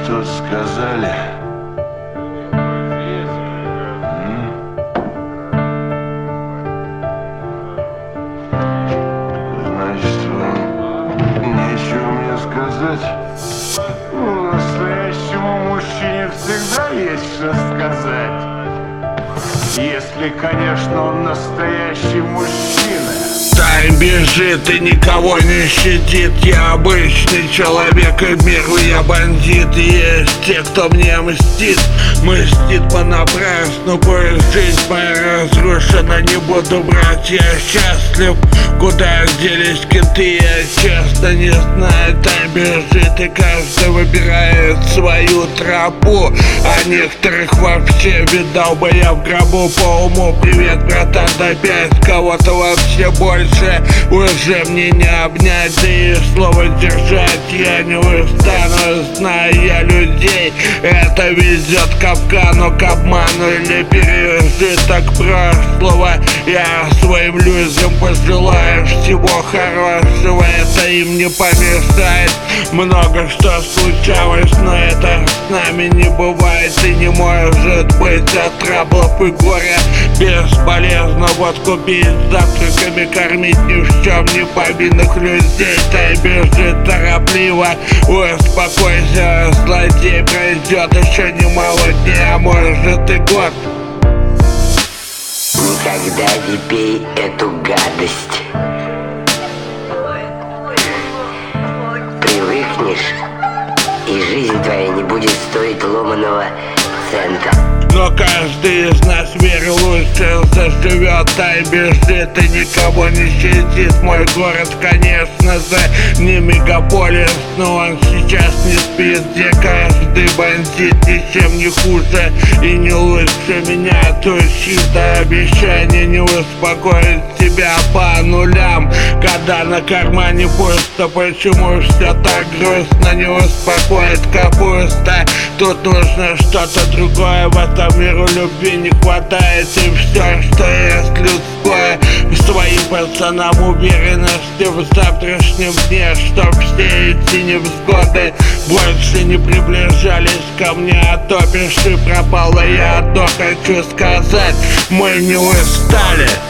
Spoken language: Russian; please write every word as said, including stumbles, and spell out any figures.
тут сказали? М? Значит, вам нечего мне сказать? Ну, настоящему мужчине всегда есть что сказать. Если, конечно, он настоящий мужчина. Тайм бежит и никого не щадит. Я обычный человек и мирный я бандит. Есть те, кто мне мстит, мстит понапрасну. Пусть жизнь моя разрушена, не буду брать. Я счастлив, куда делись киты, я честно не знаю. Тайм бежит и каждый выбирает свою тропу, а некоторых вообще видал бы я в гробу по уму. Привет, братан, опять кого-то вообще больше уже мне не обнять, да и слово держать я не устану. Зная я людей, это ведет к капкану, к обману или пережиток прошлого. Я своим людям пожелаю всего хорошего, это им не помешает. Много что случалось, но это с нами не бывает и не может быть. От траблов и горя бесполезно водку пить, завтраками кормить ни в чем не повинных людей. Тай бежит торопливо, успокойся, злодей, пройдет еще немало дней, а может и год. Никогда не пей эту гадость. Привыкнешь, и жизнь твоя не будет стоить ломаного цента. Но каждый из нас в мире лучше заживет. Тай бежит и никого не щадит. Мой город, конечно же, не мегаполис, но он сейчас не спит, где каждый бандит ничем не хуже и не лучше меня. Тучит обещание не успокоит тебя по нулям, когда на кармане пусто. Почему все так грустно, не успокоит капуста? Тут нужно что-то другое, в этом миру любви не хватает. И все, что есть людское, своим пацанам уверенности в завтрашнем дне, чтоб все эти невзгоды больше не приближались ко мне. А то пиши пропало, я то хочу сказать, мы не устали.